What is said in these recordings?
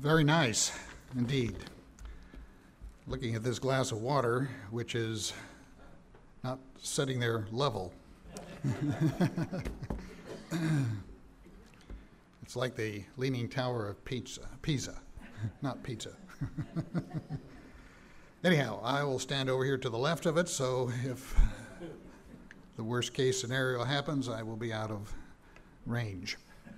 Very nice indeed. Looking at this glass of water, which is not sitting there level. It's like the Leaning Tower of Pisa, not pizza. Anyhow, I will stand over here to the left of it, so if the worst case scenario happens, I will be out of range.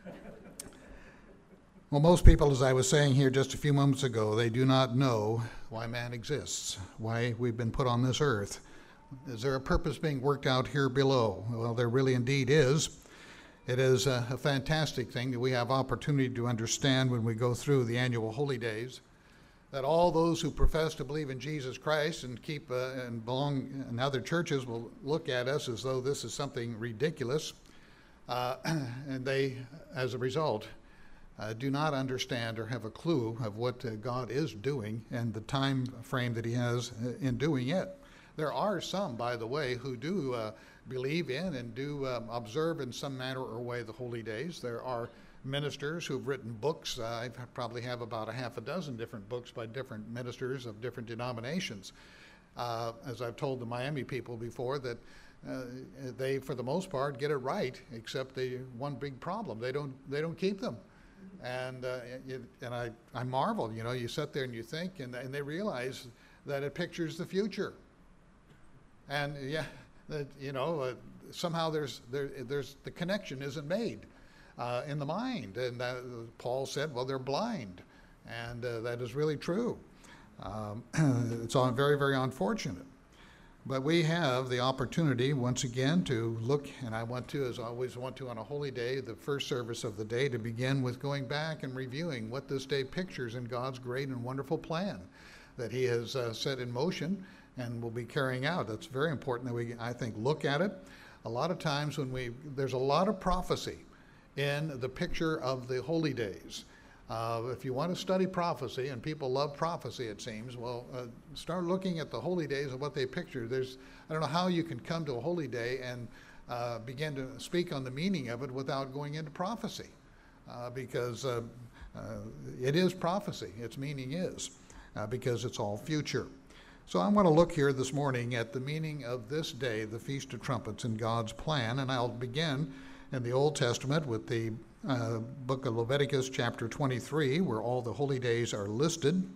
Well, most people, as I was saying here just a few moments ago, they do not know why man exists, why we've been put on this earth. Is there a purpose being worked out here below? Well, there really indeed is. It is a fantastic thing that we have opportunity to understand when we go through the annual holy days, that all those who profess to believe in Jesus Christ and keep and belong in other churches will look at us as though this is something ridiculous, and they, as a result, do not understand or have a clue of what God is doing and the time frame that he has in doing it. There are some, by the way, who do believe in and do observe in some manner or way the holy days. There are ministers who've written books. I probably have about a half a dozen different books by different ministers of different denominations. As I've told the Miami people before, that they, for the most part, get it right, except the one big problem: they don't keep them. And I marvel. You know, you sit there and you think, and they realize that it pictures the future. And somehow there's the connection isn't made in the mind. And Paul said, well, they're blind, and that is really true. It's all very, very unfortunate. But we have the opportunity once again to look, and I want to, as I always want to on a holy day, the first service of the day, to begin with going back and reviewing what this day pictures in God's great and wonderful plan that he has set in motion and will be carrying out. It's very important that we, I think, look at it. A lot of times there's a lot of prophecy in the picture of the holy days. If you want to study prophecy, and people love prophecy, it seems, well, start looking at the holy days and what they picture. I don't know how you can come to a holy day and begin to speak on the meaning of it without going into prophecy, because it is prophecy. Its meaning is, because it's all future. So I want to look here this morning at the meaning of this day, the Feast of Trumpets, in God's plan, and I'll begin in the Old Testament with the book of Leviticus chapter 23, where all the holy days are listed.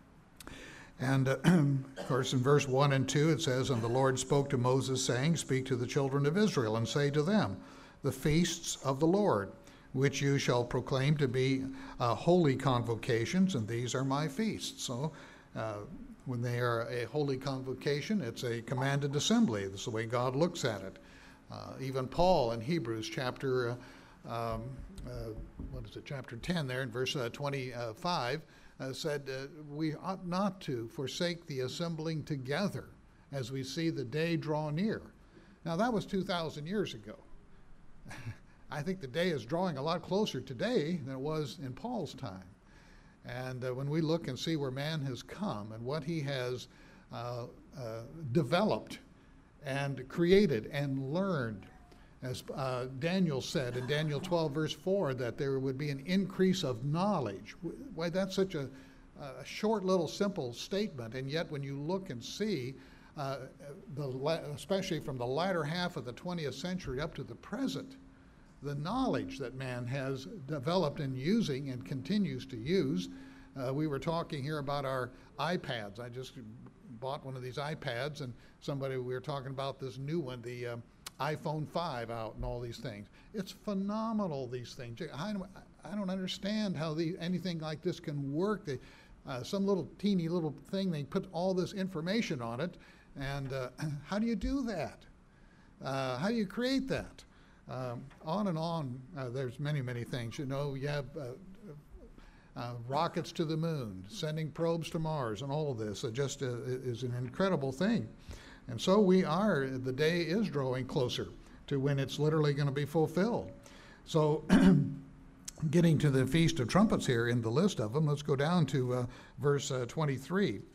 And of course, in verse 1 and 2, it says, "And the Lord spoke to Moses, saying, Speak to the children of Israel, and say to them, The feasts of the Lord, which you shall proclaim to be holy convocations, and these are my feasts." So when they are a holy convocation, it's a commanded assembly. That's the way God looks at it. Even Paul in Hebrews chapter chapter 10 there in verse 25 said, we ought not to forsake the assembling together as we see the day draw near. Now that was 2,000 years ago. I think the day is drawing a lot closer today than it was in Paul's time. And when we look and see where man has come and what he has developed and created and learned, as Daniel said in Daniel 12 verse 4, that there would be an increase of knowledge. Why, that's such a short little simple statement, and yet when you look and see, especially from the latter half of the 20th century up to the present, the knowledge that man has developed in using and continues to use. We were talking here about our iPads. I just bought one of these iPads, and we were talking about this new one, the iPhone 5 out and all these things. It's phenomenal, these things. I don't understand how anything like this can work. Some little teeny little thing, they put all this information on it, and how do you do that? How do you create that? On and on, there's many, many things. You know, you have rockets to the moon, sending probes to Mars, and all of this. It just is an incredible thing. And so the day is drawing closer to when it's literally going to be fulfilled. So getting to the Feast of Trumpets here in the list of them, let's go down to verse 23.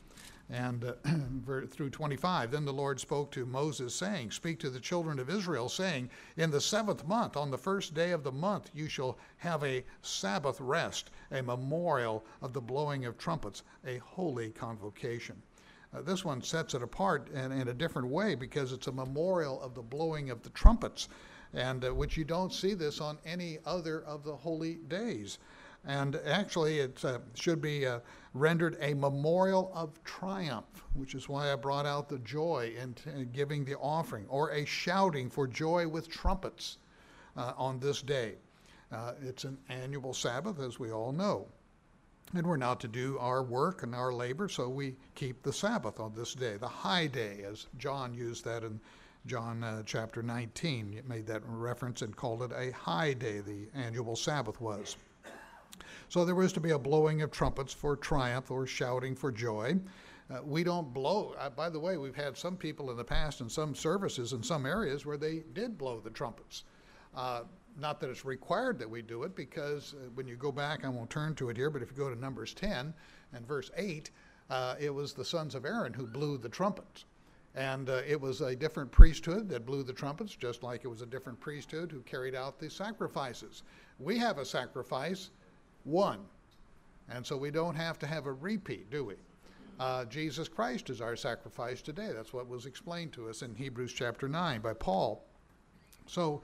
And through 25, then the Lord spoke to Moses, saying, speak to the children of Israel, saying, in the 7th month, on the first day of the month, you shall have a Sabbath rest, a memorial of the blowing of trumpets, a holy convocation. This one sets it apart in a different way because it's a memorial of the blowing of the trumpets, and which you don't see this on any other of the holy days. And actually, it should be rendered a memorial of triumph, which is why I brought out the joy in giving the offering, or a shouting for joy with trumpets on this day. It's an annual Sabbath, as we all know. And we're not to do our work and our labor, so we keep the Sabbath on this day, the high day, as John used that in John chapter 19. He made that reference and called it a high day, the annual Sabbath was. So there was to be a blowing of trumpets for triumph, or shouting for joy. We don't blow. By the way, we've had some people in the past in some services in some areas where they did blow the trumpets. Not that it's required that we do it, because when you go back, I won't turn to it here, but if you go to Numbers 10 and verse 8, it was the sons of Aaron who blew the trumpets. And it was a different priesthood that blew the trumpets, just like it was a different priesthood who carried out the sacrifices. We have a sacrifice, one. And so we don't have to have a repeat, do we? Jesus Christ is our sacrifice today. That's what was explained to us in Hebrews chapter 9 by Paul. So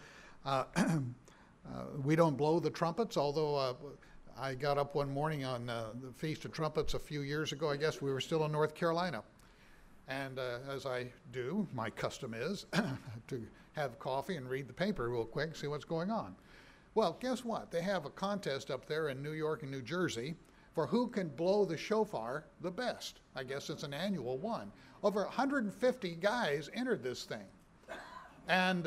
we don't blow the trumpets, although I got up one morning on the Feast of Trumpets a few years ago. I guess we were still in North Carolina. And as I do, my custom is to have coffee and read the paper real quick, see what's going on. Well, guess what? They have a contest up there in New York and New Jersey for who can blow the shofar the best. I guess it's an annual one. Over 150 guys entered this thing. And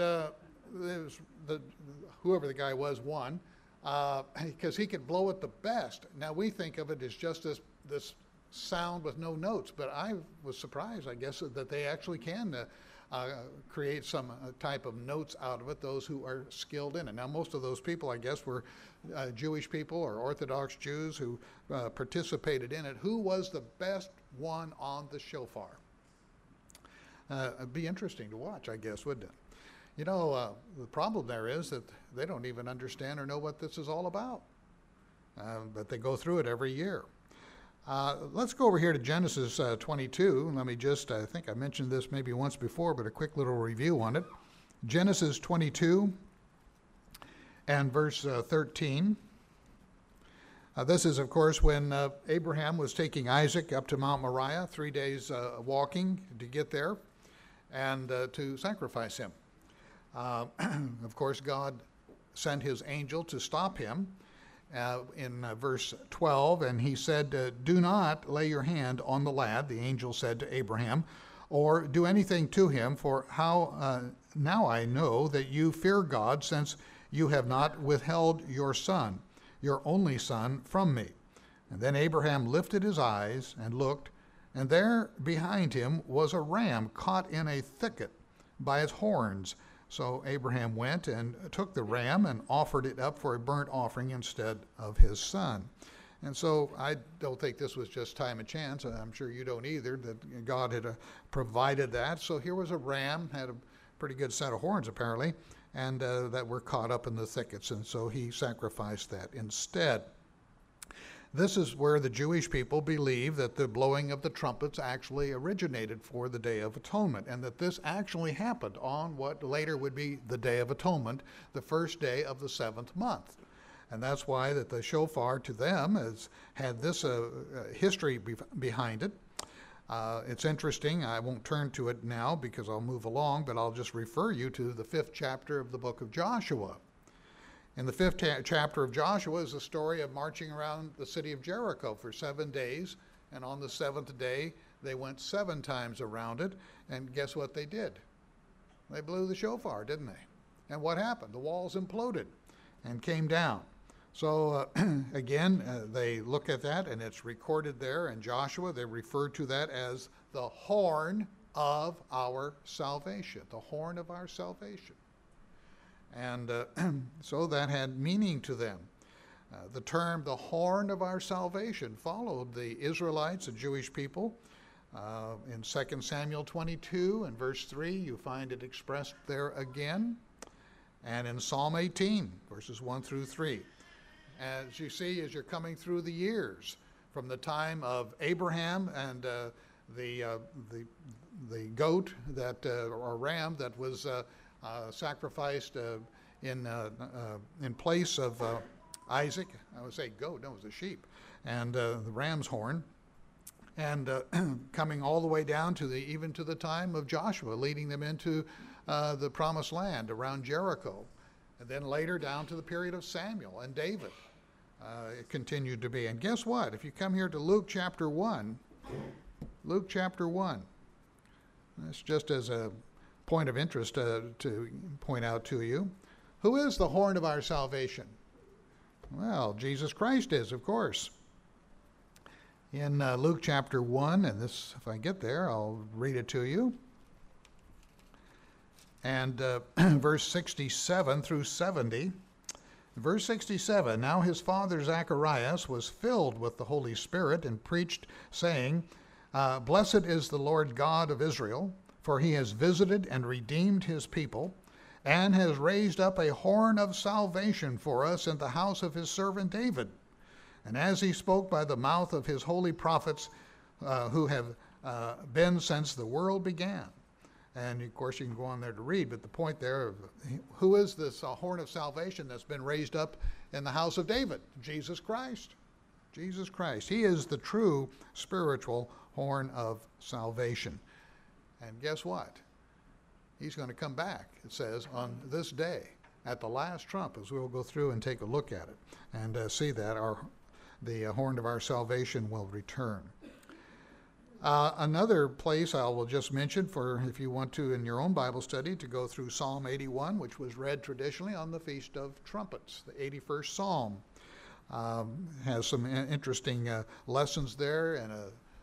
whoever the guy was won because he could blow it the best. Now, we think of it as just this sound with no notes, but I was surprised, I guess, that they actually can create some type of notes out of it, those who are skilled in it. Now, most of those people, I guess, were Jewish people or Orthodox Jews who participated in it. Who was the best one on the shofar? It'd be interesting to watch, I guess, wouldn't it? You know, the problem there is that they don't even understand or know what this is all about, but they go through it every year. Let's go over here to Genesis 22. Let me just, I think I mentioned this maybe once before, but a quick little review on it. Genesis 22 and verse 13. This is, of course, when Abraham was taking Isaac up to Mount Moriah, 3 days walking to get there and to sacrifice him. Of course, God sent his angel to stop him. In verse 12, and he said, do not lay your hand on the lad, the angel said to Abraham, or do anything to him, for how now I know that you fear God, since you have not withheld your son, your only son, from me. And then Abraham lifted his eyes and looked, and there behind him was a ram caught in a thicket by its horns. So Abraham went and took the ram and offered it up for a burnt offering instead of his son. And so I don't think this was just time and chance. I'm sure you don't either, that God had provided that. So here was a ram, had a pretty good set of horns apparently, and that were caught up in the thickets. And so he sacrificed that instead. This is where the Jewish people believe that the blowing of the trumpets actually originated for the Day of Atonement, and that this actually happened on what later would be the Day of Atonement, the first day of the 7th month. And that's why that the shofar to them has had this history behind it. It's interesting. I won't turn to it now because I'll move along, but I'll just refer you to the 5th chapter of the book of Joshua. In the 5th chapter of Joshua is the story of marching around the city of Jericho for 7 days, and on the 7th day they went 7 times around it, and guess what they did? They blew the shofar, didn't they? And what happened? The walls imploded and came down. So again, they look at that, and it's recorded there in Joshua. They refer to that as the horn of our salvation, the horn of our salvation. And so that had meaning to them. The term, the horn of our salvation, followed the Israelites, the Jewish people, In 2 Samuel 22 and verse 3, you find it expressed there again. And in Psalm 18, verses 1 through 3. As you see, as you're coming through the years, from the time of Abraham and the goat that or ram that was sacrificed in place of Isaac. I would say goat, no, it was a sheep, and the ram's horn, and coming all the way down to even to the time of Joshua, leading them into the promised land around Jericho, and then later down to the period of Samuel and David. It continued to be. And guess what? If you come here to Luke chapter 1, that's just as a point of interest to point out to you. Who is the horn of our salvation? Well, Jesus Christ is, of course. In Luke chapter 1, and this, if I get there, I'll read it to you. And verse 67 through 70. Verse 67, now his father Zacharias was filled with the Holy Spirit and preached, saying, Blessed is the Lord God of Israel, for he has visited and redeemed his people, and has raised up a horn of salvation for us in the house of his servant David. And as he spoke by the mouth of his holy prophets, who have been since the world began. And of course you can go on there to read, but the point there, who is this horn of salvation that's been raised up in the house of David? Jesus Christ. Jesus Christ. He is the true spiritual horn of salvation. And guess what? He's going to come back, it says, on this day, at the last trump, as we'll go through and take a look at it and see that the horn of our salvation will return. Another place I will just mention, for if you want to in your own Bible study, to go through Psalm 81, which was read traditionally on the Feast of Trumpets. The 81st Psalm has some interesting lessons there, and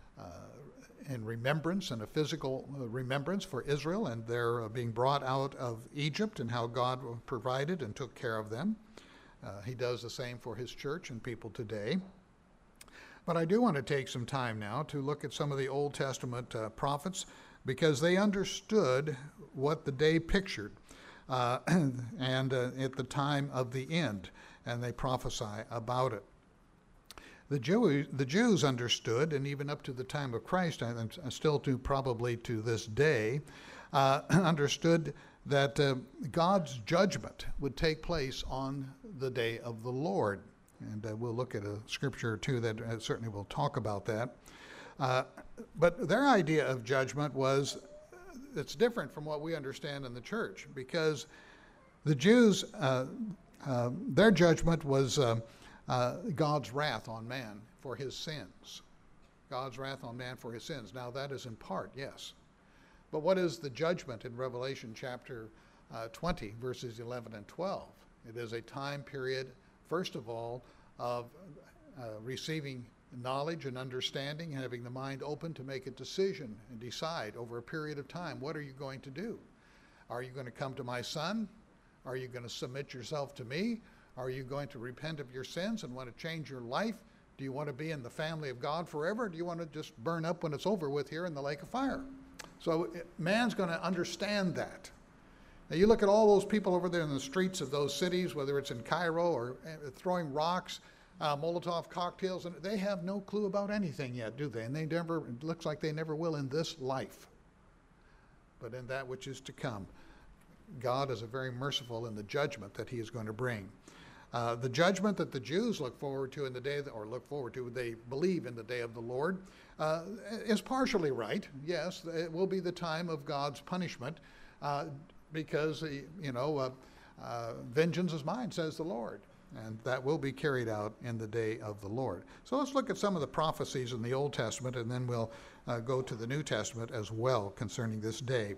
in remembrance, and a physical remembrance for Israel and their being brought out of Egypt, and how God provided and took care of them. He does the same for his church and people today. But I do want to take some time now to look at some of the Old Testament prophets, because they understood what the day pictured and at the time of the end, and they prophesy about it. The Jews understood, and even up to the time of Christ, and still to probably to this day, understood that God's judgment would take place on the day of the Lord. And we'll look at a scripture or two that certainly will talk about that. But their idea of judgment it's different from what we understand in the church, because the Jews, their judgment was God's wrath on man for his sins. God's wrath on man for his sins. Now that is in part, yes. But what is the judgment in Revelation chapter 20, verses 11 and 12? It is a time period, first of all, of receiving knowledge and understanding, having the mind open to make a decision and decide over a period of time, what are you going to do? Are you going to come to my son? Are you going to submit yourself to me? Are you going to repent of your sins and want to change your life? Do you want to be in the family of God forever? Or do you want to just burn up when it's over with here in the lake of fire? So man's going to understand that. Now you look at all those people over there in the streets of those cities, whether it's in Cairo or throwing rocks, Molotov cocktails, and they have no clue about anything yet, do they? And it looks like they never will in this life. But in that which is to come, God is very merciful in the judgment that he is going to bring. The judgment that the Jews look forward to in the day, they believe in the day of the Lord, is partially right. Yes, it will be the time of God's punishment, because, vengeance is mine, says the Lord. And that will be carried out in the day of the Lord. So let's look at some of the prophecies in the Old Testament, and then we'll go to the New Testament as well concerning this day.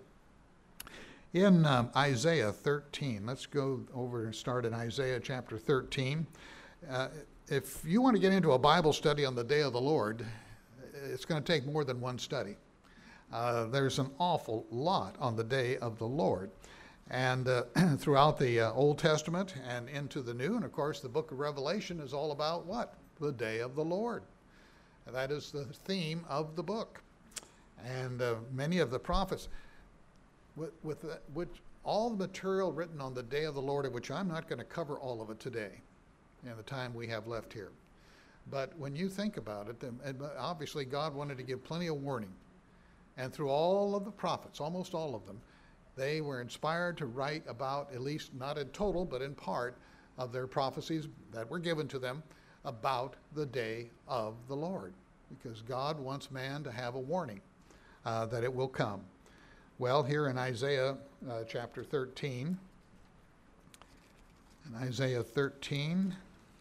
In Isaiah 13, let's go over and start in Isaiah chapter 13. If you want to get into a Bible study on the day of the Lord, it's going to take more than one study. There's an awful lot on the day of the Lord. And throughout the Old Testament and into the New, and of course the book of Revelation is all about what? The day of the Lord. And that is the theme of the book. And many of the prophets, with all the material written on the day of the Lord, of which I'm not going to cover all of it today in the time we have left here. But when you think about it, obviously God wanted to give plenty of warning. And through all of the prophets, almost all of them, they were inspired to write about, at least not in total, but in part, of their prophecies that were given to them about the day of the Lord. Because God wants man to have a warning that it will come. Well, here in Isaiah chapter 13, in Isaiah 13,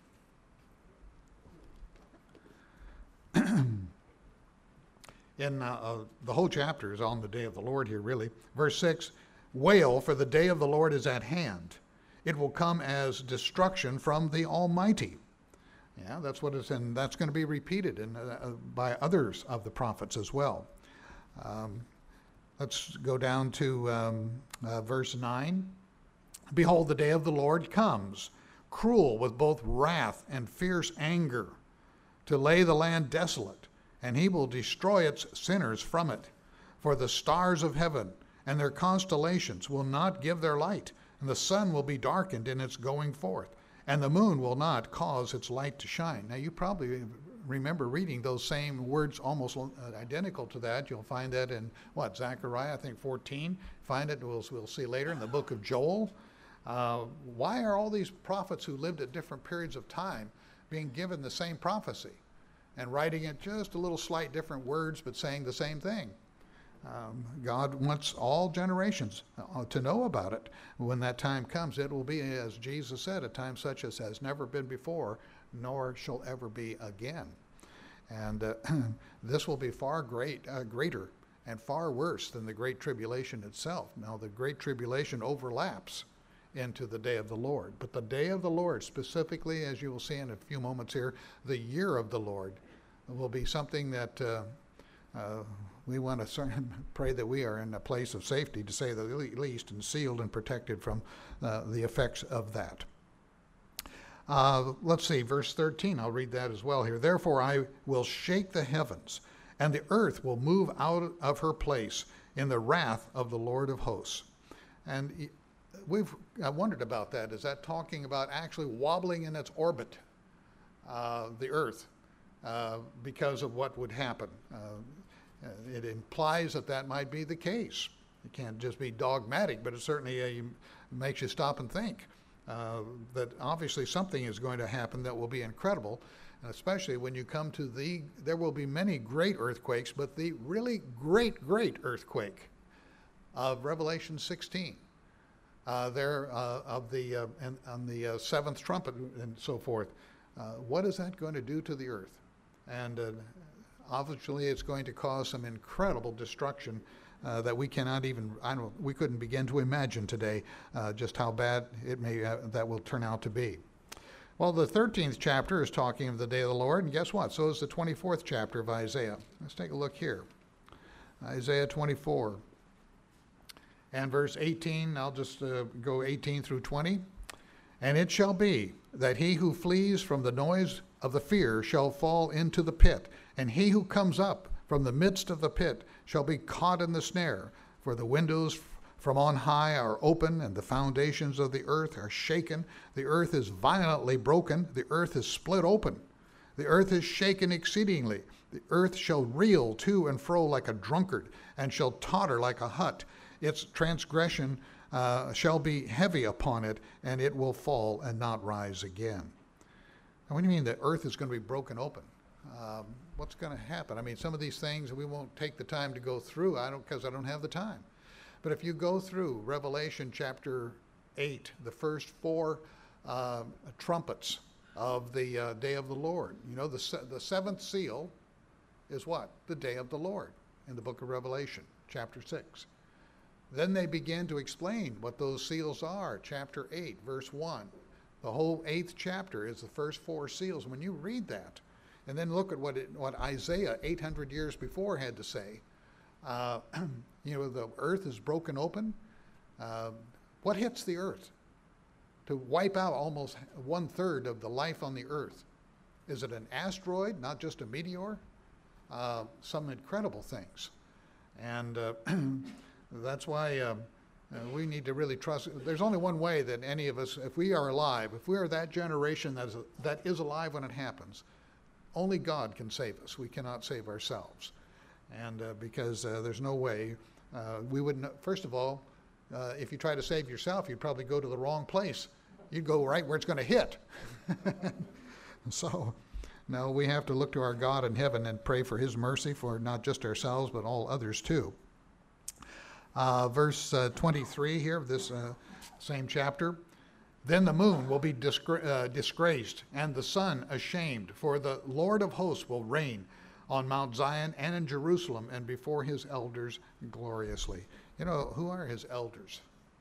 the whole chapter is on the day of the Lord here, really. Verse 6, wail, for the day of the Lord is at hand. It will come as destruction from the Almighty. Yeah, that's what it's in. That's going to be repeated by others of the prophets as well. Let's go down to verse 9. Behold, the day of the Lord comes, cruel with both wrath and fierce anger, to lay the land desolate, and he will destroy its sinners from it. For the stars of heaven and their constellations will not give their light, and the sun will be darkened in its going forth, and the moon will not cause its light to shine. Now, you probably remember reading those same words almost identical to that. You'll find that in, Zechariah, I think 14. Find it, we'll see later, in the book of Joel. Why are all these prophets who lived at different periods of time being given the same prophecy and writing it just a little slight different words but saying the same thing? God wants all generations to know about it. When that time comes, it will be, as Jesus said, a time such as has never been before, nor shall ever be again. And this will be far greater and far worse than the Great Tribulation itself. Now, the Great Tribulation overlaps into the day of the Lord. But the day of the Lord, specifically, as you will see in a few moments here, the year of the Lord will be something that we want to pray that we are in a place of safety, to say the least, and sealed and protected from the effects of that. Let's see, verse 13, I'll read that as well here. Therefore I will shake the heavens, and the earth will move out of her place in the wrath of the Lord of hosts. And I wondered about that. Is that talking about actually wobbling in its orbit, the earth, because of what would happen? It implies that might be the case. It can't just be dogmatic, but it certainly makes you stop and think that obviously something is going to happen that will be incredible, and especially when you come to there will be many great earthquakes, but the really great earthquake of Revelation 16, on the seventh trumpet and so forth. What is that going to do to the earth? And obviously, it's going to cause some incredible destruction that we cannot even, we couldn't begin to imagine today just how bad it may that will turn out to be. Well, the 13th chapter is talking of the day of the Lord, and guess what? So is the 24th chapter of Isaiah. Let's take a look here. Isaiah 24 and verse 18. I'll just go 18 through 20. And it shall be that he who flees from the noise of the fear shall fall into the pit, and he who comes up from the midst of the pit shall be caught in the snare. For the windows from on high are open, and the foundations of the earth are shaken. The earth is violently broken. The earth is split open. The earth is shaken exceedingly. The earth shall reel to and fro like a drunkard, and shall totter like a hut. Its transgression shall be heavy upon it, and it will fall and not rise again. Now, what do you mean the earth is going to be broken open? What's going to happen? I mean, some of these things we won't take the time to go through, because I don't have the time. But if you go through Revelation chapter 8, the first four trumpets of the day of the Lord, you know, the seventh seal is what? The day of the Lord in the book of Revelation, chapter 6. Then they begin to explain what those seals are, chapter 8, verse 1. The whole 8th chapter is the first four seals. When you read that, and then look at what Isaiah 800 years before had to say, you know, the earth is broken open. What hits the earth to wipe out almost 1/3 of the life on the earth? Is it an asteroid, not just a meteor? Some incredible things. And that's why we need to really trust. There's only one way that any of us, if we are alive, if we are that generation that is alive when it happens, only God can save us. We cannot save ourselves. And because there's no way, we wouldn't, first of all, if you try to save yourself, you'd probably go to the wrong place. You'd go right where it's going to hit. So, no, we have to look to our God in heaven and pray for his mercy for not just ourselves, but all others too. Verse 23 here of this same chapter. Then the moon will be disgraced, and the sun ashamed, for the Lord of hosts will reign on Mount Zion and in Jerusalem, and before his elders gloriously. You know, who are his elders?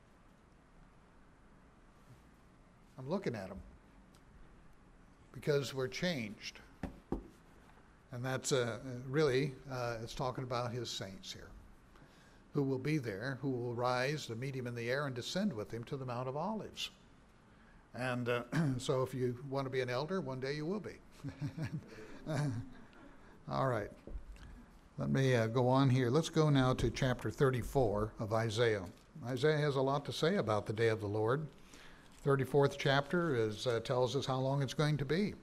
I'm looking at them because we're changed. And that's really, it's talking about his saints here, who will be there, who will rise to meet him in the air and descend with him to the Mount of Olives. And so if you want to be an elder, one day you will be. All right. Let me go on here. Let's go now to chapter 34 of Isaiah. Isaiah has a lot to say about the day of the Lord. 34th chapter tells us how long it's going to be.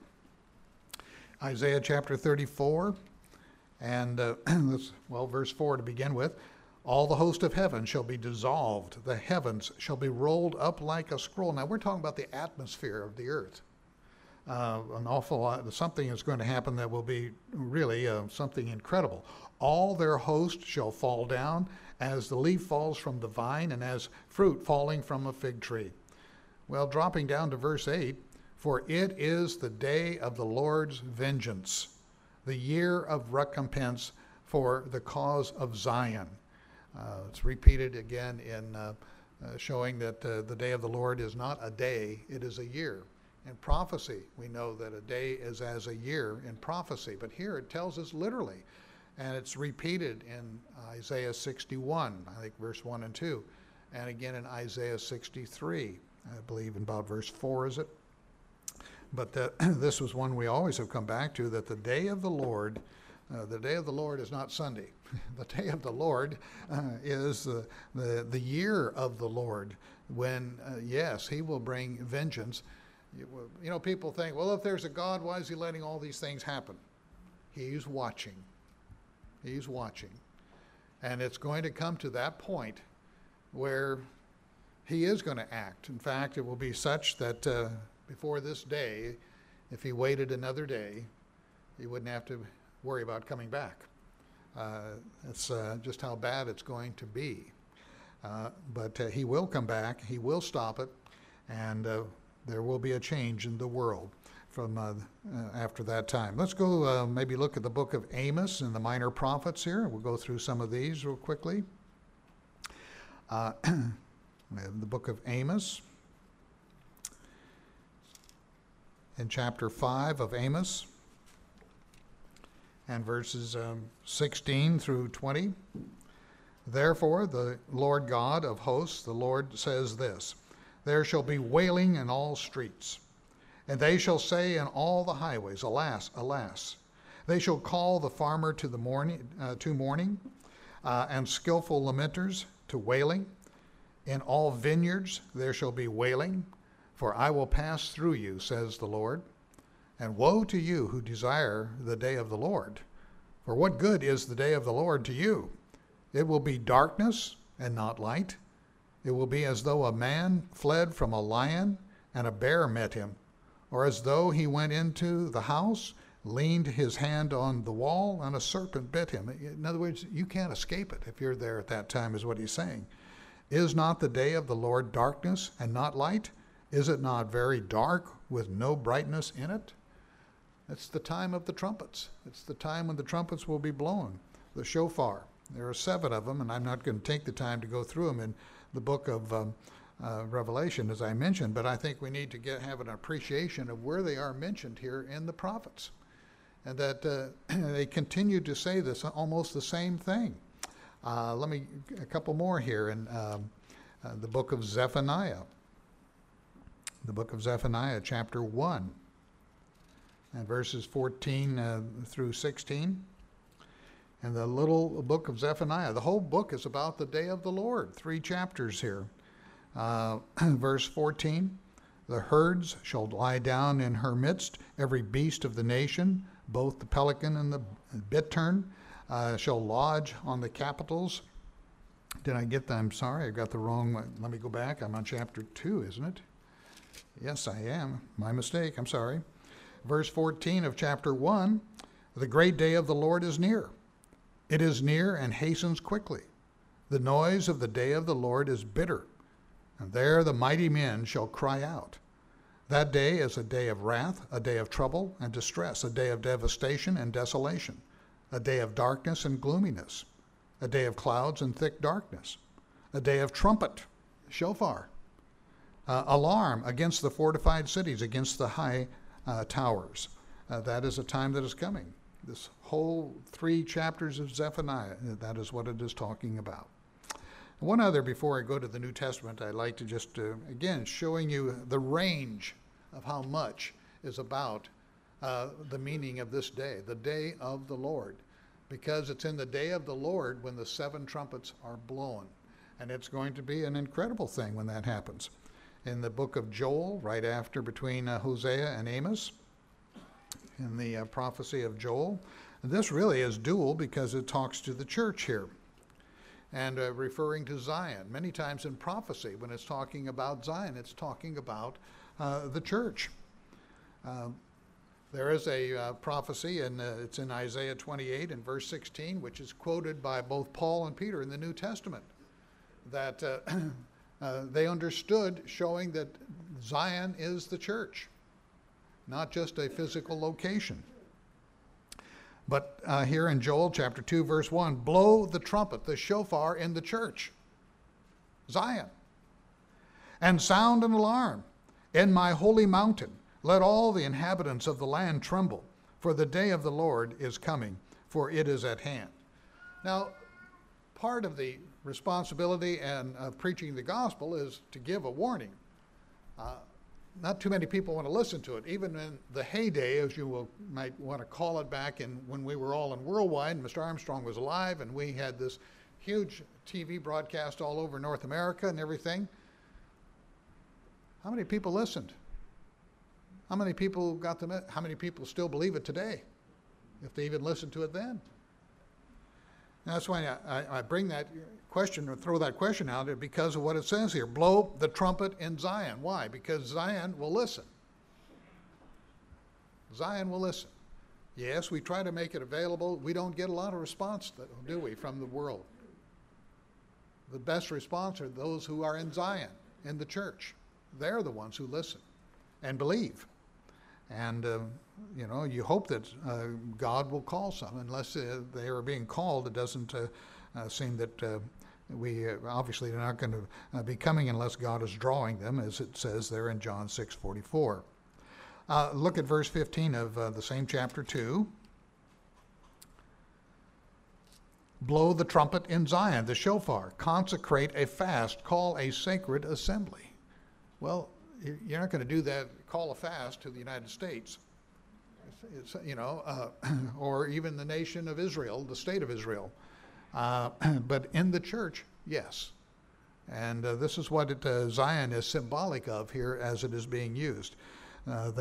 Isaiah chapter 34, and verse 4 to begin with. All the host of heaven shall be dissolved. The heavens shall be rolled up like a scroll. Now, we're talking about the atmosphere of the earth. An awful lot, something is going to happen that will be really something incredible. All their host shall fall down as the leaf falls from the vine and as fruit falling from a fig tree. Well, dropping down to verse 8, for it is the day of the Lord's vengeance, the year of recompense for the cause of Zion. It's repeated again in showing that the day of the Lord is not a day, it is a year. In prophecy, we know that a day is as a year in prophecy, but here it tells us literally, and it's repeated in Isaiah 61, I think verse 1 and 2, and again in Isaiah 63, I believe in about verse 4, is it? But this was one we always have come back to, that the day of the Lord is not Sunday. The day of the Lord is the year of the Lord, when, yes, he will bring vengeance. You know, people think, well, if there's a God, why is he letting all these things happen? He's watching. He's watching. And it's going to come to that point where he is going to act. In fact, it will be such that before this day, if he waited another day, he wouldn't have to worry about coming back. It's just how bad it's going to be. But he will come back. He will stop it. And there will be a change in the world from after that time. Let's go maybe look at the book of Amos and the minor prophets here. We'll go through some of these real quickly. We have the book of Amos. In chapter 5 of Amos, and verses 16 through 20. Therefore, the Lord God of hosts, the Lord says this, there shall be wailing in all streets, and they shall say in all the highways, alas, alas. They shall call the farmer to mourning, and skillful lamenters to wailing. In all vineyards there shall be wailing, for I will pass through you, says the Lord. And woe to you who desire the day of the Lord. For what good is the day of the Lord to you? It will be darkness and not light. It will be as though a man fled from a lion and a bear met him, or as though he went into the house, leaned his hand on the wall, and a serpent bit him. In other words, you can't escape it if you're there at that time, is what he's saying. Is not the day of the Lord darkness and not light? Is it not very dark with no brightness in it? It's the time of the trumpets. It's the time when the trumpets will be blown, the shofar. There are 7 of them, and I'm not going to take the time to go through them in the book of Revelation, as I mentioned, but I think we need to have an appreciation of where they are mentioned here in the prophets, and that they continue to say this, almost the same thing. A couple more here in the book of Zephaniah. The book of Zephaniah, chapter 1, and verses 14 through 16. in the little book of Zephaniah. The whole book is about the day of the Lord, 3 chapters here. Verse 14, the herds shall lie down in her midst, every beast of the nation, both the pelican and the bittern, shall lodge on the capitals. Did I get that? I'm sorry, I got the wrong one. Let me go back. I'm on chapter 2, isn't it? Yes, I am. My mistake. I'm sorry. Verse 14 of chapter 1, the great day of the Lord is near. It is near and hastens quickly. The noise of the day of the Lord is bitter, and there the mighty men shall cry out. That day is a day of wrath, a day of trouble and distress, a day of devastation and desolation, a day of darkness and gloominess, a day of clouds and thick darkness, a day of trumpet, shofar, alarm against the fortified cities, against the high towers. That is a time that is coming. This whole 3 chapters of Zephaniah, that is what it is talking about. One other, before I go to the New Testament, I'd like to just, again, showing you the range of how much is about the meaning of this day, the day of the Lord, because it's in the day of the Lord when the 7 trumpets are blown. And it's going to be an incredible thing when that happens. In the book of Joel, right after between Hosea and Amos, in the prophecy of Joel, this really is dual because it talks to the church here and referring to Zion. Many times in prophecy, when it's talking about Zion, it's talking about the church. There is a prophecy, and it's in Isaiah 28 and verse 16, which is quoted by both Paul and Peter in the New Testament, that they understood, showing that Zion is the church, not just a physical location. But here in Joel chapter 2, verse 1, blow the trumpet, the shofar in the church, Zion, and sound an alarm in my holy mountain. Let all the inhabitants of the land tremble, for the day of the Lord is coming, for it is at hand. Now, part of the responsibility and preaching the gospel is to give a warning. Not too many people want to listen to it. Even in the heyday, as you might want to call it, back in when we were all in Worldwide, and Mr. Armstrong was alive, and we had this huge TV broadcast all over North America and everything. How many people listened? How many people got them? How many people still believe it today, if they even listened to it then? And that's why I bring that question, or throw that question out there, because of what it says here. Blow the trumpet in Zion. Why? Because Zion will listen. Zion will listen. Yes, we try to make it available. We don't get a lot of response, do we, from the world? The best response are those who are in Zion, in the church. They're the ones who listen and believe. And, you hope that God will call some. Unless they are being called, it doesn't seem that we obviously are not going to be coming unless God is drawing them, as it says there in John 6:44. Look at verse 15 of the same chapter 2. Blow the trumpet in Zion, the shofar. Consecrate a fast. Call a sacred assembly. Well, you're not going to do that, call a fast to the United States, or even the nation of Israel, the state of Israel. But in the church, yes. And this is what Zion is symbolic of here as it is being used. Now,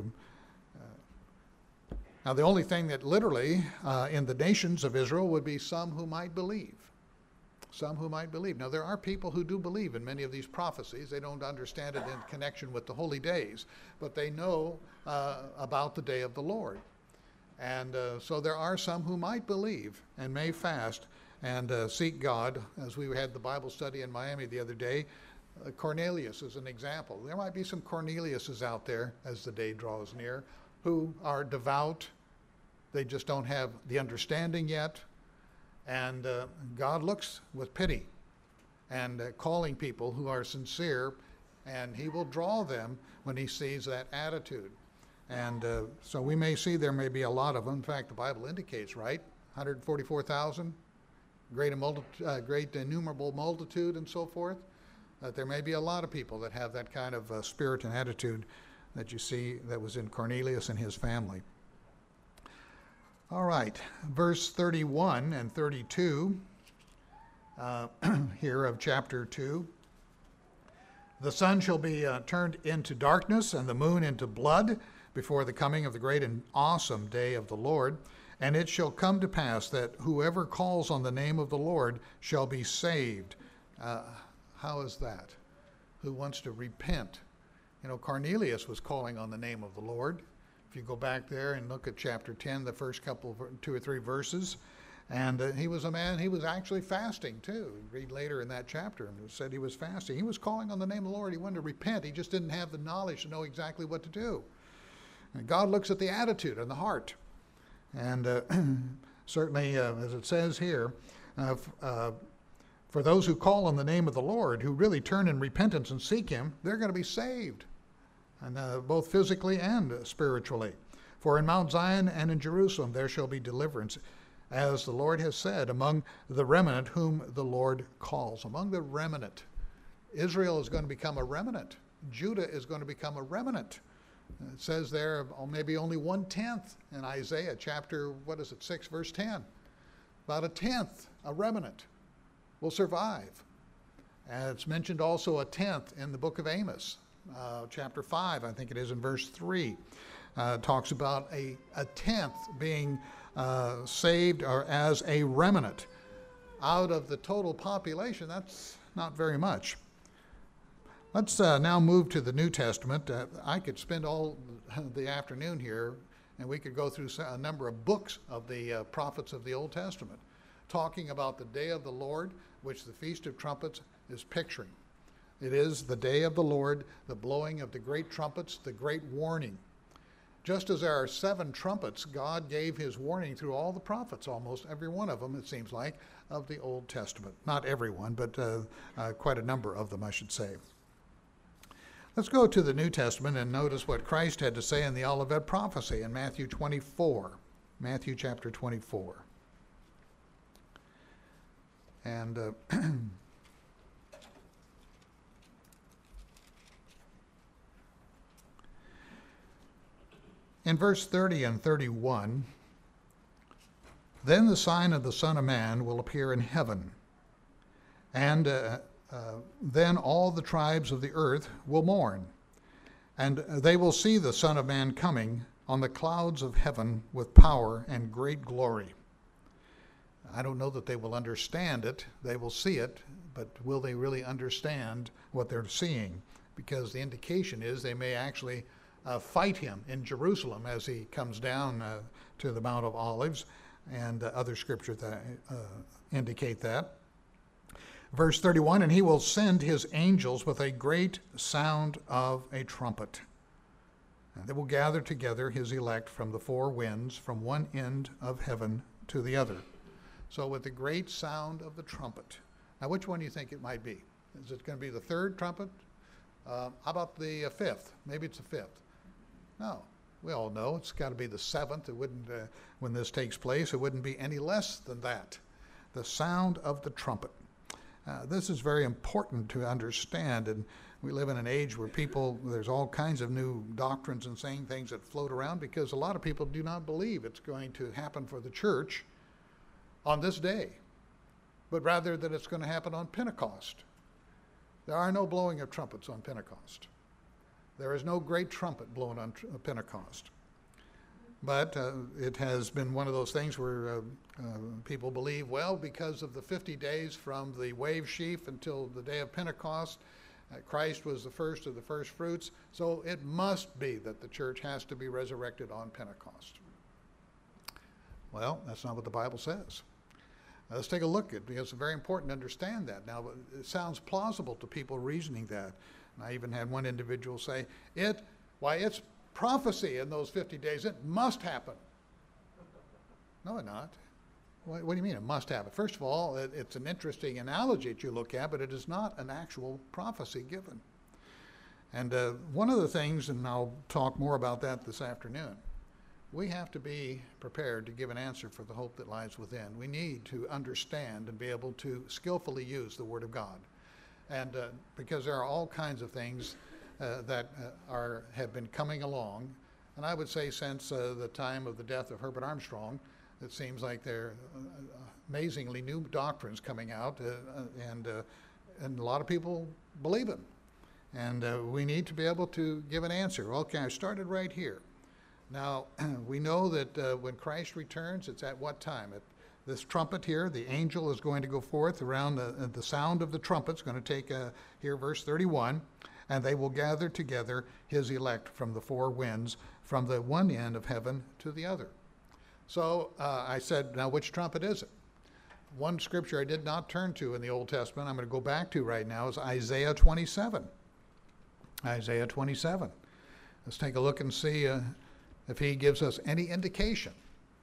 the only thing that literally in the nations of Israel would be some who might believe. Some who might believe. Now, there are people who do believe in many of these prophecies. They don't understand it in connection with the holy days, but they know about the day of the Lord. And so there are some who might believe and may fast and seek God. As we had the Bible study in Miami the other day, Cornelius is an example. There might be some Corneliuses out there as the day draws near who are devout. They just don't have the understanding yet. And God looks with pity and calling people who are sincere, and he will draw them when he sees that attitude. And so we may see there may be a lot of them. In fact, the Bible indicates, right? 144,000, great innumerable multitude and so forth. That there may be a lot of people that have that kind of spirit and attitude that you see that was in Cornelius and his family. All right, verse 31 and 32 here of chapter 2. The sun shall be turned into darkness and the moon into blood before the coming of the great and awesome day of the Lord. And it shall come to pass that whoever calls on the name of the Lord shall be saved. How is that? Who wants to repent? You know, Cornelius was calling on the name of the Lord. If you go back there and look at chapter 10, the first couple, 2 or 3 verses, and he was a man, he was actually fasting too. Read later in that chapter, and it said he was fasting. He was calling on the name of the Lord. He wanted to repent. He just didn't have the knowledge to know exactly what to do. And God looks at the attitude and the heart. And certainly, as it says here, for those who call on the name of the Lord, who really turn in repentance and seek him, they're going to be saved, and both physically and spiritually. For in Mount Zion and in Jerusalem there shall be deliverance, as the Lord has said, among the remnant whom the Lord calls. Among the remnant. Israel is going to become a remnant. Judah is going to become a remnant. It says there maybe only 1/10 in Isaiah chapter, 6, verse 10. About 1/10, a remnant, will survive. And it's mentioned also 1/10 in the book of Amos, chapter 5, I think it is in verse 3. Talks about a 1/10 being saved or as a remnant. Out of the total population, that's not very much. Let's now move to the New Testament. I could spend all the afternoon here, and we could go through a number of books of the prophets of the Old Testament, talking about the day of the Lord, which the Feast of Trumpets is picturing. It is the day of the Lord, the blowing of the great trumpets, the great warning. Just as there are 7 trumpets, God gave his warning through all the prophets, almost every one of them, it seems like, of the Old Testament. Not every one, but quite a number of them, I should say. Let's go to the New Testament and notice what Christ had to say in the Olivet prophecy in Matthew 24. Matthew chapter 24. And in verse 30 and 31, then the sign of the Son of Man will appear in heaven, and then all the tribes of the earth will mourn, and they will see the Son of Man coming on the clouds of heaven with power and great glory. I don't know that they will understand it. They will see it, but will they really understand what they're seeing? Because the indication is they may actually fight him in Jerusalem as he comes down to the Mount of Olives, and other scriptures that indicate that. Verse 31, and he will send his angels with a great sound of a trumpet. And they will gather together his elect from the 4 winds, from one end of heaven to the other. So with the great sound of the trumpet. Now, which one do you think it might be? Is it going to be the 3rd trumpet? How about the 5th? Maybe it's the 5th. No, we all know it's got to be the 7th. It wouldn't, when this takes place, it wouldn't be any less than that. The sound of the trumpet. This is very important to understand, and we live in an age where there's all kinds of new doctrines and saying things that float around because a lot of people do not believe it's going to happen for the church on this day, but rather that it's going to happen on Pentecost. There are no blowing of trumpets on Pentecost. There is no great trumpet blown on Pentecost. But it has been one of those things where people believe, well, because of the 50 days from the wave sheaf until the day of Pentecost, Christ was the first of the first fruits, so it must be that the church has to be resurrected on Pentecost. Well, that's not what the Bible says. Now, let's take a look at it, because it's very important to understand that. Now, it sounds plausible to people reasoning that. And I even had one individual say, it's prophecy in those 50 days. It must happen. No, it's not. What do you mean it must happen? First of all, it's an interesting analogy that you look at, but it is not an actual prophecy given. And one of the things, and I'll talk more about that this afternoon, we have to be prepared to give an answer for the hope that lies within. We need to understand and be able to skillfully use the Word of God. And because there are all kinds of things that have been coming along, and I would say since the time of the death of Herbert Armstrong, It seems like there are amazingly new doctrines coming out, and a lot of people believe them. And we need to be able to give an answer. Okay, I started right here. Now, we know that when Christ returns, it's at what time? At this trumpet here, the angel is going to go forth around the sound of the trumpet. It's going to take, here, verse 31, and they will gather together his elect from the four winds, from the one end of heaven to the other. So I said, now which trumpet is it? One scripture I did not turn to in the Old Testament, I'm going to go back to right now, is Isaiah 27. Isaiah 27. Let's take a look and see if he gives us any indication.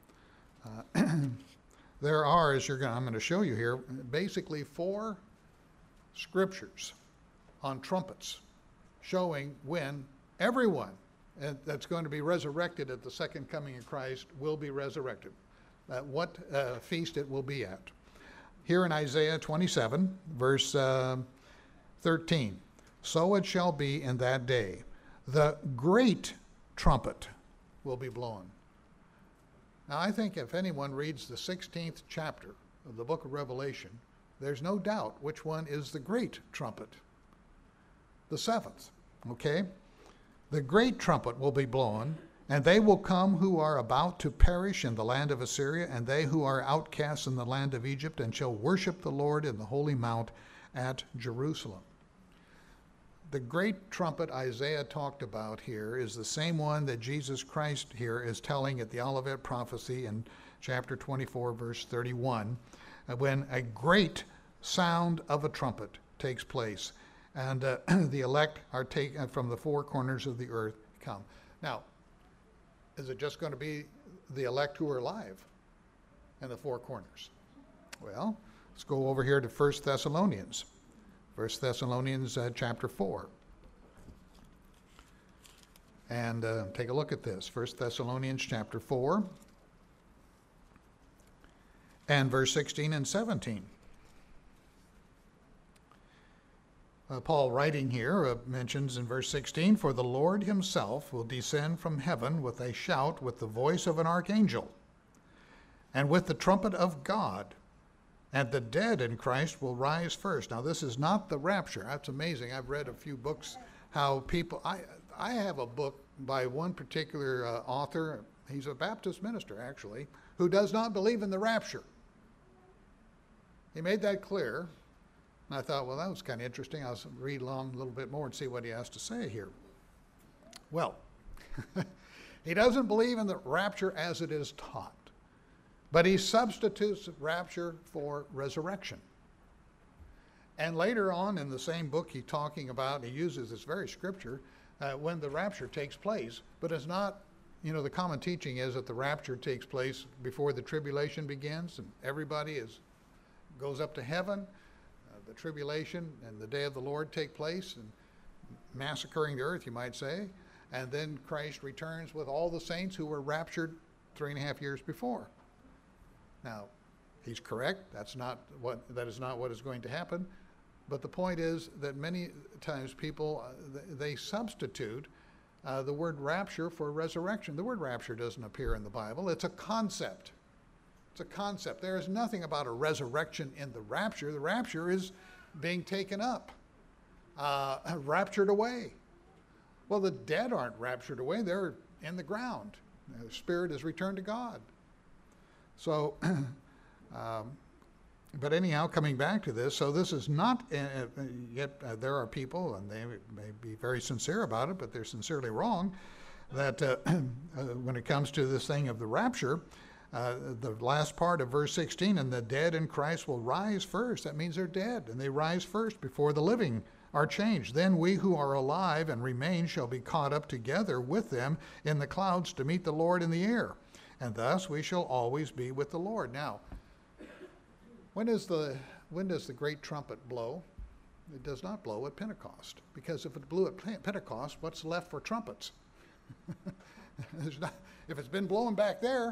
There are, I'm going to show you here, basically 4 scriptures on trumpets showing when everyone that's going to be resurrected at the second coming of Christ will be resurrected. What feast it will be at. Here in Isaiah 27, verse 13, so it shall be in that day, the great trumpet will be blown. Now, I think if anyone reads the 16th chapter of the book of Revelation, there's no doubt which one is the great trumpet. The 7th, okay? The great trumpet will be blown, and they will come who are about to perish in the land of Assyria, and they who are outcasts in the land of Egypt, and shall worship the Lord in the holy mount at Jerusalem. The great trumpet Isaiah talked about here is the same one that Jesus Christ here is telling at the Olivet prophecy in chapter 24, verse 31, when a great sound of a trumpet takes place, and the elect are taken from the 4 corners of the earth come. Now, is it just going to be the elect who are alive in the 4 corners? Well, let's go over here to 1 Thessalonians. 1 Thessalonians chapter 4. And take a look at this. 1 Thessalonians chapter 4 and verse 16 and 17. Paul writing here mentions in verse 16, for the Lord himself will descend from heaven with a shout, with the voice of an archangel, and with the trumpet of God, and the dead in Christ will rise first. Now, this is not the rapture. That's amazing. I've read a few books how people, I have a book by one particular author, he's a Baptist minister actually, who does not believe in the rapture. He made that clear. And I thought, well, that was kind of interesting. I'll read along a little bit more and see what he has to say here. Well, he doesn't believe in the rapture as it is taught, but he substitutes rapture for resurrection. And later on in the same book, he's talking about, he uses this very scripture, when the rapture takes place, but it's not, the common teaching is that the rapture takes place before the tribulation begins and everybody goes up to heaven. The tribulation and the day of the Lord take place, and massacring the earth, you might say, and then Christ returns with all the saints who were raptured 3.5 years before. Now, he's correct. That is not what is going to happen. But the point is that many times people, they substitute the word rapture for resurrection. The word rapture doesn't appear in the Bible. It's a concept. It's a concept. There is nothing about a resurrection in the rapture. The rapture is being taken up, raptured away. Well, the dead aren't raptured away. They're in the ground. The spirit is returned to God. So, but anyhow, coming back to this, so this is not, yet there are people, and they may be very sincere about it, but they're sincerely wrong, that when it comes to this thing of the rapture, the last part of verse 16, and the dead in Christ will rise first. That means they're dead, and they rise first before the living are changed. Then we who are alive and remain shall be caught up together with them in the clouds to meet the Lord in the air. And thus we shall always be with the Lord. Now, when does the great trumpet blow? It does not blow at Pentecost, because if it blew at Pentecost, what's left for trumpets? If it's been blowing back there,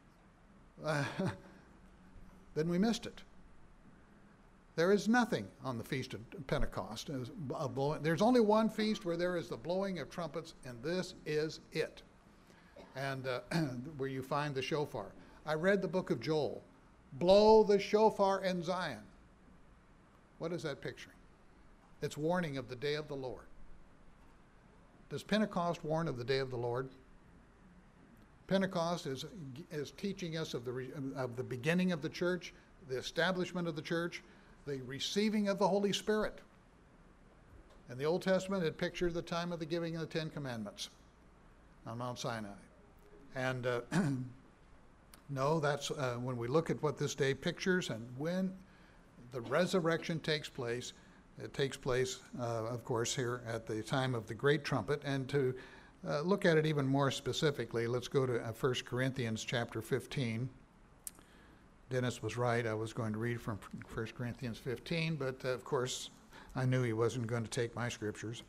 then we missed it. There is nothing on the Feast of Pentecost. There's only one feast where there is the blowing of trumpets, and this is it. And where you find the shofar. I read the book of Joel. Blow the shofar in Zion. What is that picturing? It's warning of the day of the Lord. Does Pentecost warn of the day of the Lord? Pentecost is teaching us of the beginning of the church, the establishment of the church, the receiving of the Holy Spirit. In the Old Testament, it pictured the time of the giving of the Ten Commandments on Mount Sinai. And no, that's when we look at what this day pictures and when the resurrection takes place, it takes place, of course, here at the time of the great trumpet. And to look at it even more specifically, let's go to 1 Corinthians chapter 15. Dennis was right. I was going to read from 1 Corinthians 15, but of course, I knew he wasn't going to take my scriptures.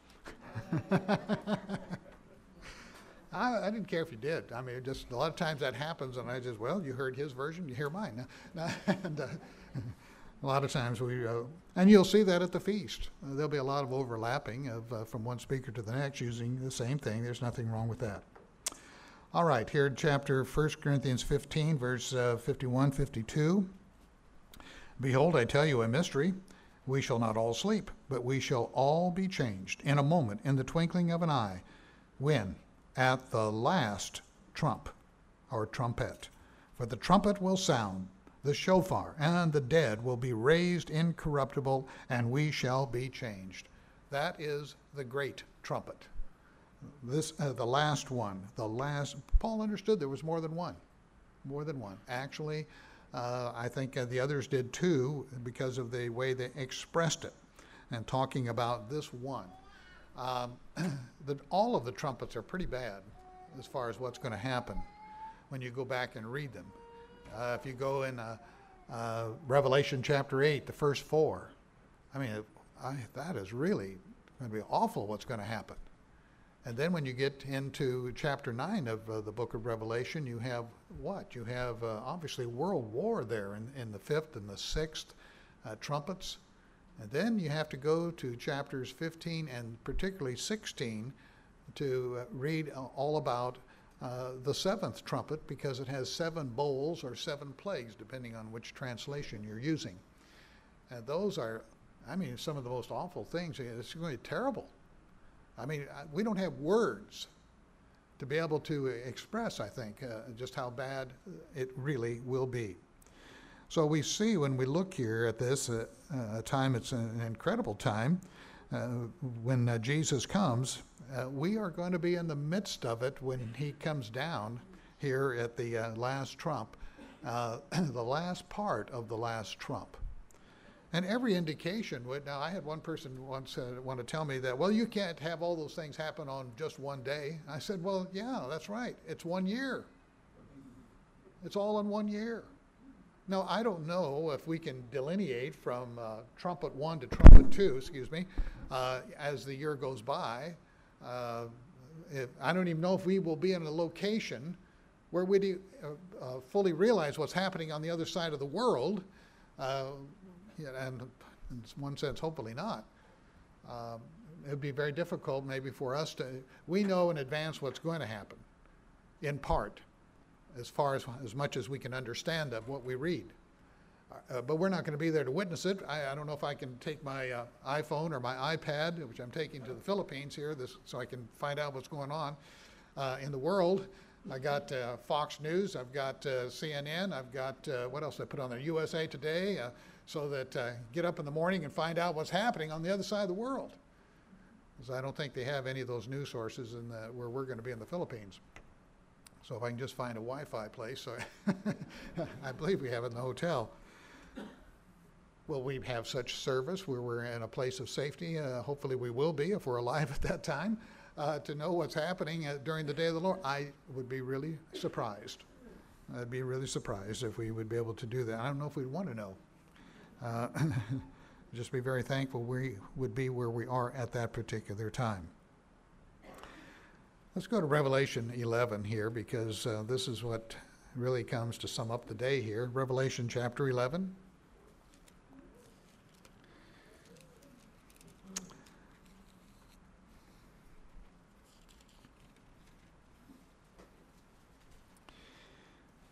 I didn't care if he did. I mean, just a lot of times that happens, and I just, well, you heard his version, you hear mine. And a lot of times and you'll see that at the feast. There'll be a lot of overlapping of from one speaker to the next using the same thing. There's nothing wrong with that. All right, here in chapter 1 Corinthians 15, verse 51, 52. Behold, I tell you a mystery. We shall not all sleep, but we shall all be changed in a moment, in the twinkling of an eye. When? At the last trump, or trumpet. For the trumpet will sound, the shofar, and the dead will be raised incorruptible, and we shall be changed. That is the great trumpet. This, the last one, Paul understood there was more than one. Actually, I think the others did too, because of the way they expressed it and talking about this one. All of the trumpets are pretty bad as far as what's going to happen when you go back and read them. If you go in Revelation chapter 8, the first 4, I mean, that is really going to be awful what's going to happen. And then when you get into chapter 9 of the book of Revelation, you have what? You have obviously world war there in the 5th and the 6th trumpets. And then you have to go to chapters 15 and particularly 16 to read all about the 7th trumpet, because it has 7 bowls or 7 plagues, depending on which translation you're using. And those are, I mean, some of the most awful things. It's going to be terrible. I mean, we don't have words to be able to express, I think, just how bad it really will be. So we see when we look here at this time, it's an incredible time. When Jesus comes, we are going to be in the midst of it when he comes down here at the last trump, the last part of the last trump. And every indication would, now I had one person once want to tell me that, well, you can't have all those things happen on just one day. I said, well, yeah, that's right. It's 1 year. It's all in 1 year. Now, I don't know if we can delineate from trumpet 1 to trumpet 2, as the year goes by. I don't even know if we will be in a location where we fully realize what's happening on the other side of the world. And in one sense, hopefully not. It would be very difficult maybe for us we know in advance what's going to happen, in part, as far as much as we can understand of what we read. But we're not going to be there to witness it. I don't know if I can take my iPhone or my iPad, which I'm taking to the Philippines here, so I can find out what's going on in the world. I got Fox News, I've got CNN, I've got, what else I put on there, USA Today, so that get up in the morning and find out what's happening on the other side of the world. Because I don't think they have any of those news sources where we're going to be in the Philippines. So if I can just find a Wi-Fi place, so I believe we have it in the hotel. Will we have such service where we're in a place of safety? Hopefully we will be if we're alive at that time, to know what's happening during the day of the Lord. I would be really surprised. I'd be really surprised if we would be able to do that. I don't know if we'd want to know. Just be very thankful we would be where we are at that particular time. Let's go to Revelation 11 here, because this is what really comes to sum up the day here. Revelation chapter 11.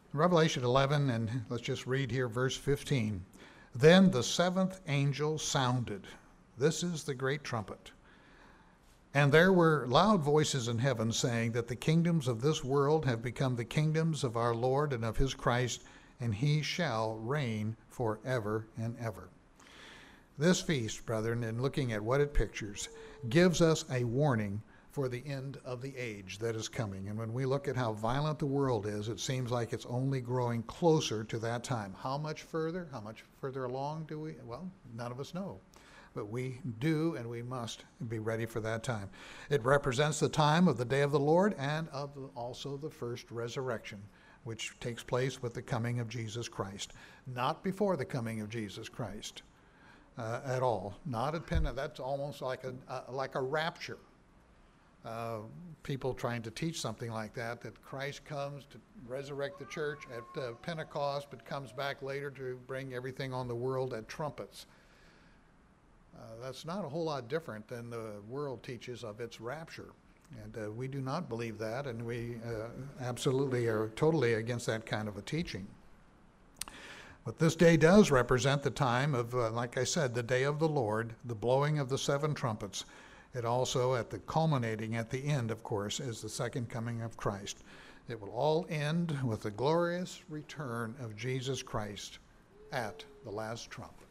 Revelation 11, and let's just read here verse 15. Then the seventh angel sounded. This is the great trumpet. And there were loud voices in heaven saying that the kingdoms of this world have become the kingdoms of our Lord and of his Christ, and he shall reign forever and ever. This feast, brethren, in looking at what it pictures, gives us a warning for the end of the age that is coming. And when we look at how violent the world is, it seems like it's only growing closer to that time. How much further? How much further along do we? Well, none of us know. But we do, and we must be ready for that time. It represents the time of the day of the Lord and of also the first resurrection, which takes place with the coming of Jesus Christ. Not before the coming of Jesus Christ at all. Not at Pentecost. That's almost like a rapture. People trying to teach something like that Christ comes to resurrect the church at Pentecost, but comes back later to bring everything on the world at trumpets. That's not a whole lot different than the world teaches of its rapture. And we do not believe that, and we absolutely are totally against that kind of a teaching. But this day does represent the time of, like I said, the day of the Lord, the blowing of the seven trumpets. It also, culminating at the end, of course, is the second coming of Christ. It will all end with the glorious return of Jesus Christ at the last trump.